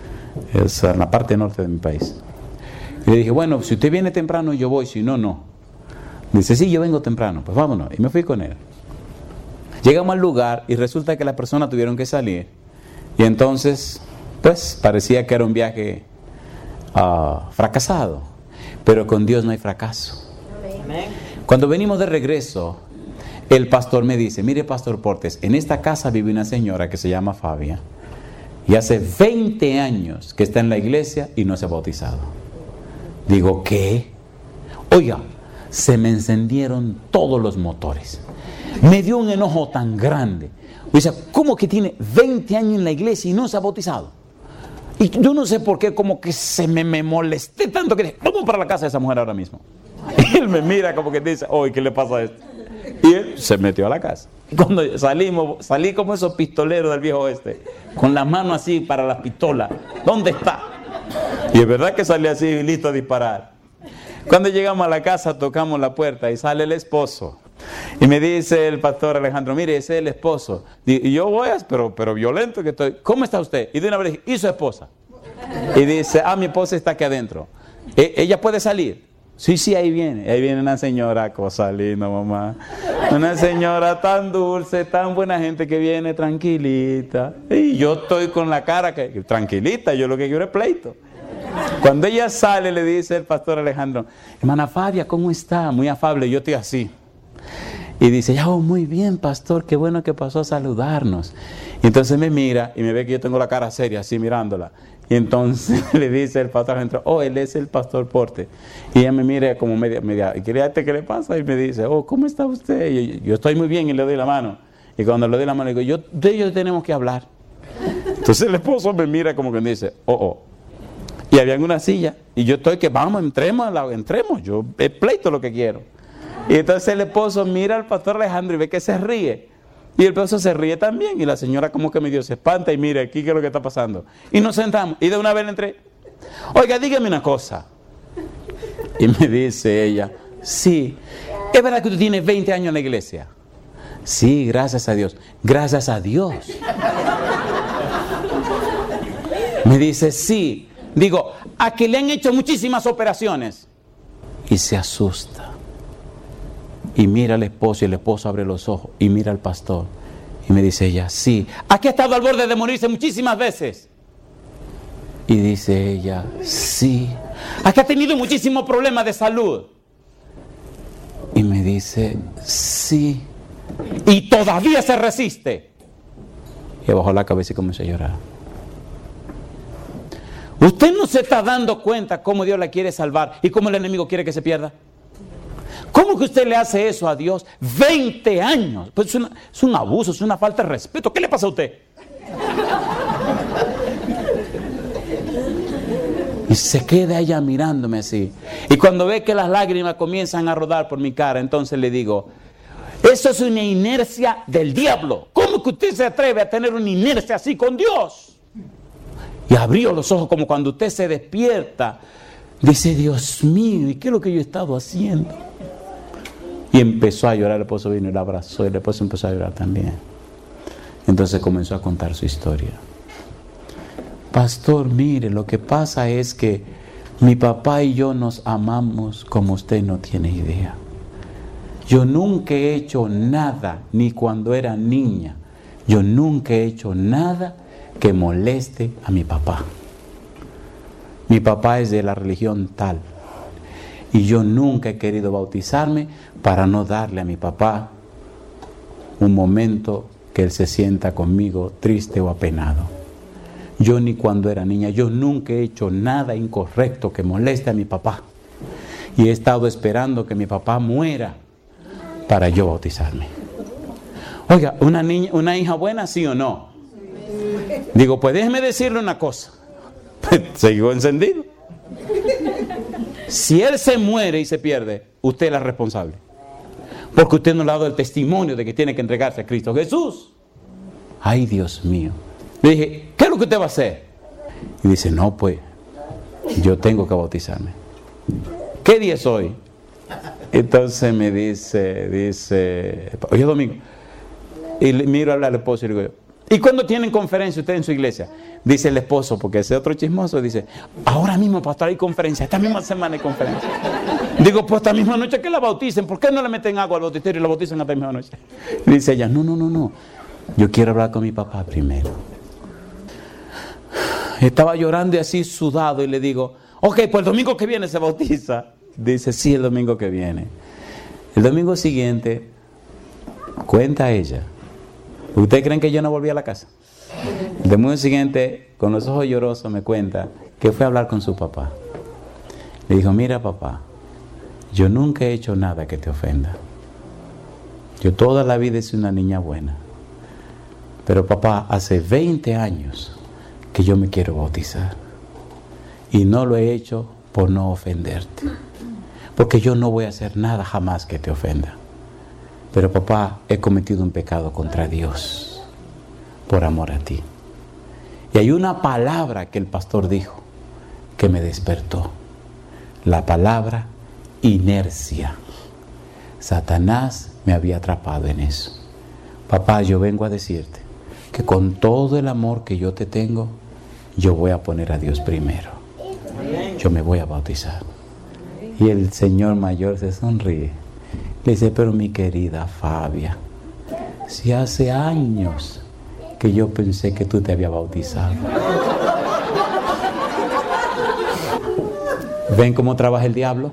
es en la parte norte de mi país. Y le dije, bueno, si usted viene temprano yo voy, si no, no. Dice, sí, yo vengo temprano, pues vámonos. Y me fui con él. Llegamos al lugar y resulta que las personas tuvieron que salir. Y entonces, pues, parecía que era un viaje uh, fracasado. Pero con Dios no hay fracaso. Amén. Cuando venimos de regreso, el pastor me dice, mire, Pastor Portes, en esta casa vive una señora que se llama Fabia. Y hace veinte años que está en la iglesia y no se ha bautizado. Digo, ¿qué? Oiga, se me encendieron todos los motores. Me dio un enojo tan grande. O sea, ¿cómo que tiene veinte años en la iglesia y no se ha bautizado? Y yo no sé por qué, como que se me, me molesté tanto que dije, vamos para la casa de esa mujer ahora mismo. Y él me mira como que dice, oye, ¿qué le pasa a esto? Y él se metió a la casa. Y cuando salimos, salí como esos pistoleros del viejo oeste, con las manos así para la pistola. ¿Dónde está? Y es verdad que salí así, listo a disparar. Cuando llegamos a la casa, tocamos la puerta y sale el esposo. Y me dice el pastor Alejandro, mire, ese es el esposo. Y yo voy, pero, pero violento que estoy. ¿Cómo está usted? Y de una vez dije, ¿y su esposa? Y dice, ah, mi esposa está aquí adentro. ¿E- ¿Ella puede salir? Sí, sí, ahí viene. Ahí viene una señora, cosa linda, mamá. Una señora tan dulce, tan buena gente que viene tranquilita. Y yo estoy con la cara que tranquilita, yo lo que quiero es pleito. Cuando ella sale, le dice el pastor Alejandro, hermana Fabia, ¿cómo está? Muy afable. Y yo estoy así. Y dice, ya, oh, muy bien, pastor, qué bueno que pasó a saludarnos. Y entonces me mira y me ve que yo tengo la cara seria, así mirándola. Y entonces le dice el pastor Alejandro, oh, él es el pastor Porte. Y ella me mira como media, media, ¿y qué le pasa? Y me dice, oh, ¿cómo está usted? Y yo, yo estoy muy bien y le doy la mano. Y cuando le doy la mano, le digo, yo, de ellos tenemos que hablar. Entonces el esposo me mira como que me dice, oh, oh. Y había una silla, y yo estoy que vamos, entremos, entremos, yo es pleito lo que quiero. Y entonces el esposo mira al pastor Alejandro y ve que se ríe. Y el esposo se ríe también, y la señora como que medio se espanta y mira, aquí qué es lo que está pasando. Y nos sentamos, y de una vez le entré, oiga, dígame una cosa. Y me dice ella, sí, ¿es verdad que tú tienes veinte años en la iglesia? Sí, gracias a Dios. Gracias a Dios. Me dice, sí. Digo, a que le han hecho muchísimas operaciones. Y se asusta. Y mira al esposo y el esposo abre los ojos y mira al pastor. Y me dice ella, sí. ¿A que ha estado al borde de morirse muchísimas veces? Y dice ella, sí. ¿A que ha tenido muchísimos problemas de salud? Y me dice, sí. Y todavía se resiste. Y bajó la cabeza y comenzó a llorar. ¿Usted no se está dando cuenta cómo Dios la quiere salvar y cómo el enemigo quiere que se pierda? ¿Cómo que usted le hace eso a Dios? veinte años. Pues es, una, es un abuso, es una falta de respeto. ¿Qué le pasa a usted? Y se queda ella mirándome así. Y cuando ve que las lágrimas comienzan a rodar por mi cara, entonces le digo, eso es una inercia del diablo. ¿Cómo que usted se atreve a tener una inercia así con Dios? Y abrió los ojos como cuando usted se despierta. Dice, Dios mío, ¿y qué es lo que yo he estado haciendo? Y empezó a llorar. El esposo vino y la abrazó y el esposo empezó a llorar también. Entonces comenzó a contar su historia. Pastor, mire, lo que pasa es que mi papá y yo nos amamos como usted no tiene idea. Yo nunca he hecho nada, ni cuando era niña, yo nunca he hecho nada que moleste a mi papá. Mi papá es de la religión tal. Y yo nunca he querido bautizarme para no darle a mi papá un momento que él se sienta conmigo triste o apenado. Yo ni cuando era niña, yo nunca he hecho nada incorrecto que moleste a mi papá. Y he estado esperando que mi papá muera para yo bautizarme. Oiga, ¿una niña, una hija buena, sí o no? Digo, pues déjeme decirle una cosa. Sigo encendido. Si él se muere y se pierde, usted es la responsable. Porque usted no le ha dado el testimonio de que tiene que entregarse a Cristo Jesús. Ay, Dios mío. Le dije, ¿qué es lo que usted va a hacer? Y dice, no, pues, yo tengo que bautizarme. ¿Qué día es hoy? Entonces me dice, dice, hoy es domingo. Y le miro a hablar al esposo y le digo, ¿y cuándo tienen conferencia ustedes en su iglesia? Dice el esposo, porque ese otro chismoso, dice, ahora mismo, pastor, hay conferencia, esta misma semana hay conferencia. Digo, pues esta misma noche que la bauticen, ¿por qué no le meten agua al bautisterio y la bautizan esta misma noche? Dice ella, no, no, no, no, yo quiero hablar con mi papá primero. Estaba llorando y así sudado y le digo, ok, pues el domingo que viene se bautiza. Dice, sí, el domingo que viene. El domingo siguiente, cuenta ella, ¿ustedes creen que yo no volví a la casa? El domingo siguiente, con los ojos llorosos, me cuenta que fue a hablar con su papá. Le dijo, mira papá, yo nunca he hecho nada que te ofenda. Yo toda la vida he sido una niña buena. Pero papá, hace veinte años que yo me quiero bautizar. Y no lo he hecho por no ofenderte. Porque yo no voy a hacer nada jamás que te ofenda. Pero papá, he cometido un pecado contra Dios por amor a ti. Y hay una palabra que el pastor dijo que me despertó. La palabra inercia. Satanás me había atrapado en eso. Papá, yo vengo a decirte que con todo el amor que yo te tengo, yo voy a poner a Dios primero. Yo me voy a bautizar. Y el señor mayor se sonríe. Le dice, pero mi querida Fabia, si hace años que yo pensé que tú te habías bautizado. ¿Ven cómo trabaja el diablo?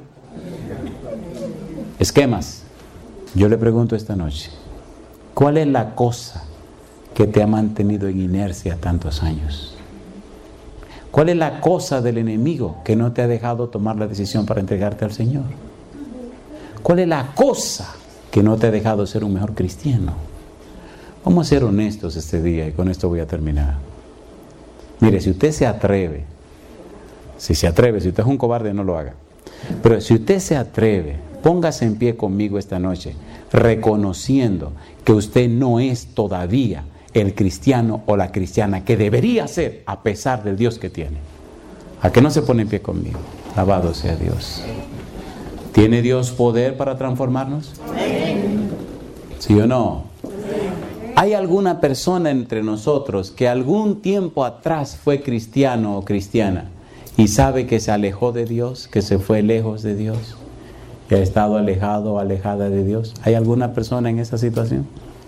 Esquemas. Yo le pregunto esta noche, ¿cuál es la cosa que te ha mantenido en inercia tantos años? ¿Cuál es la cosa del enemigo que no te ha dejado tomar la decisión para entregarte al Señor? ¿Cuál es la cosa que no te ha dejado ser un mejor cristiano? Vamos a ser honestos este día y con esto voy a terminar. Mire, si usted se atreve, si se atreve, si usted es un cobarde no lo haga, pero si usted se atreve, póngase en pie conmigo esta noche, reconociendo que usted no es todavía el cristiano o la cristiana que debería ser a pesar del Dios que tiene. ¿A qué no se pone en pie conmigo? Alabado sea Dios. ¿Tiene Dios poder para transformarnos? ¿Sí o no? ¿Hay alguna persona entre nosotros que algún tiempo atrás fue cristiano o cristiana y sabe que se alejó de Dios, que se fue lejos de Dios, que ha estado alejado o alejada de Dios? ¿Hay alguna persona en esa situación?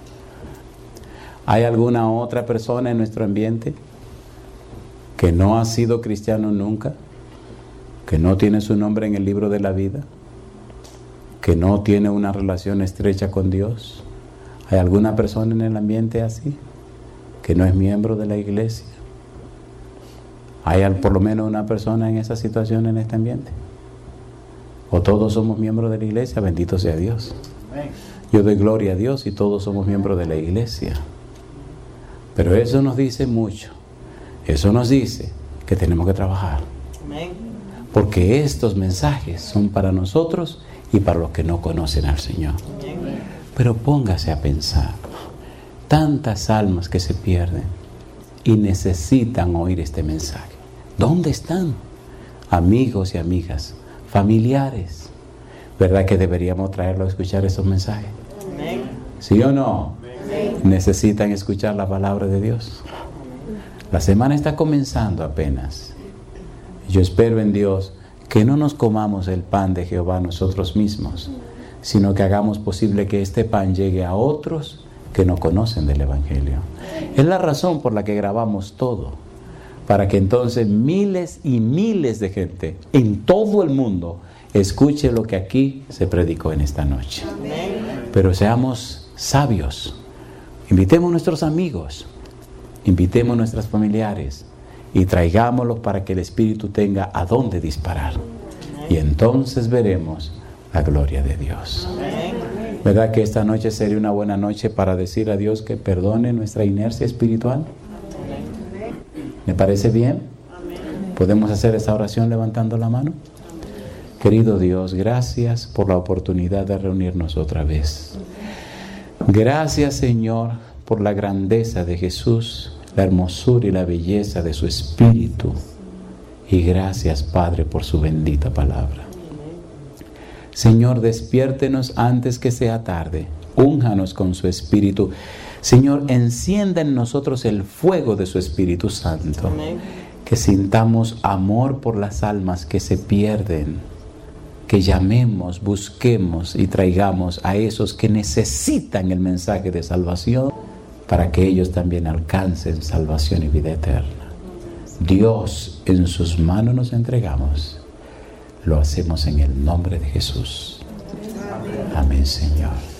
¿Hay alguna otra persona en nuestro ambiente que no ha sido cristiano nunca, que no tiene su nombre en el libro de la vida, que no tiene una relación estrecha con Dios? ¿Hay alguna persona en el ambiente así, que no es miembro de la iglesia? ¿Hay por lo menos una persona en esa situación en este ambiente? ¿O todos somos miembros de la iglesia? Bendito sea Dios. Yo doy gloria a Dios y todos somos miembros de la iglesia. Pero eso nos dice mucho. Eso nos dice que tenemos que trabajar. Porque estos mensajes son para nosotros y para los que no conocen al Señor. Pero póngase a pensar, tantas almas que se pierden, y necesitan oír este mensaje. ¿Dónde están? Amigos y amigas, familiares. ¿Verdad que deberíamos traerlos a escuchar esos mensajes? ¿Sí o no? Necesitan escuchar la palabra de Dios. La semana está comenzando apenas. Yo espero en Dios que no nos comamos el pan de Jehová nosotros mismos, sino que hagamos posible que este pan llegue a otros que no conocen del Evangelio. Es la razón por la que grabamos todo, para que entonces miles y miles de gente en todo el mundo escuche lo que aquí se predicó en esta noche. Pero seamos sabios. Invitemos a nuestros amigos, invitemos a nuestros familiares y traigámoslos para que el Espíritu tenga a dónde disparar. Y entonces veremos la gloria de Dios. ¿Verdad que esta noche sería una buena noche para decir a Dios que perdone nuestra inercia espiritual? ¿Me parece bien? ¿Podemos hacer esa oración levantando la mano? Querido Dios, gracias por la oportunidad de reunirnos otra vez. Gracias, Señor, por la grandeza de Jesús, la hermosura y la belleza de su Espíritu. Y gracias, Padre, por su bendita palabra. Señor, despiértenos antes que sea tarde. Únjanos con su Espíritu. Señor, encienda en nosotros el fuego de su Espíritu Santo. Que sintamos amor por las almas que se pierden. Que llamemos, busquemos y traigamos a esos que necesitan el mensaje de salvación para que ellos también alcancen salvación y vida eterna. Dios, en sus manos nos entregamos. Lo hacemos en el nombre de Jesús. Amén, Señor.